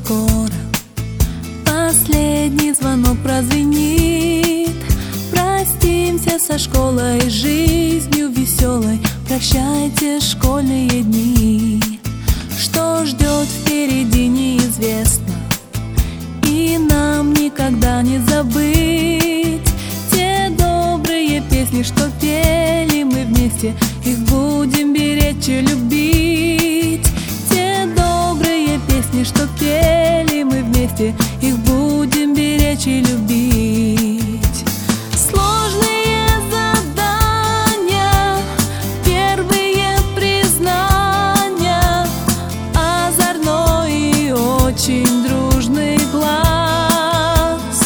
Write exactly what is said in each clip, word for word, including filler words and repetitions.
скоро последний звонок прозвенит. Простимся со школой, жизнью веселой. Прощайте школьные дни. Что ждет впереди, неизвестно, и нам никогда не забыть те добрые песни, что пели мы вместе. Их будем беречь и любить. Те добрые песни, что пели мы вместе, их будем беречь и любить. Сложные задания, первые признания, озорной и очень дружный класс.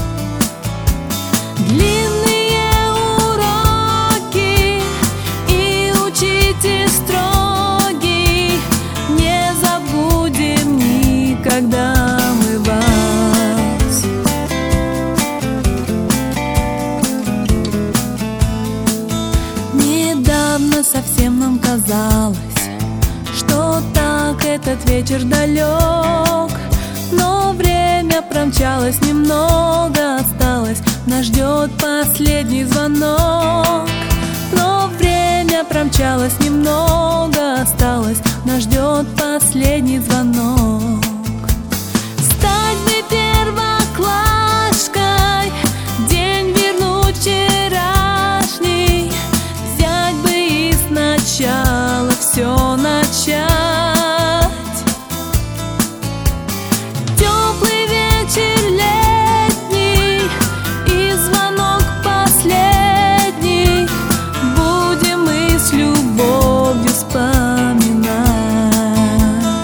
Длинные уроки и учитель строгий, не забудем никогда мы вас. Недавно совсем нам казалось, что так этот вечер далек, но время промчалось, немного осталось, нас ждет последний звонок. Но время промчалось, немного осталось, нас ждет последний звонок. Стать бы первоклашкой, день вернуть вчерашний, взять бы и сначала все начать. Теплый вечер летний и звонок последний, будем мы с любовью вспоминать.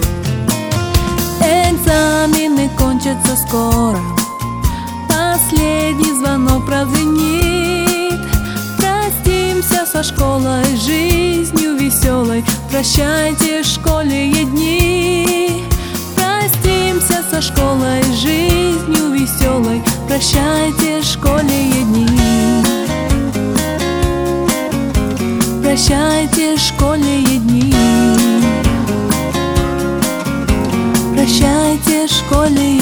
Экзамены кончатся скоро, последний звонок прозвенит. Простимся со школой, жизнью веселой. Прощайте школьные дни. Простимся со школой, жизнью веселой. Прощайте школьные дни. Прощайте школьные дни. Прощайте школьные дни.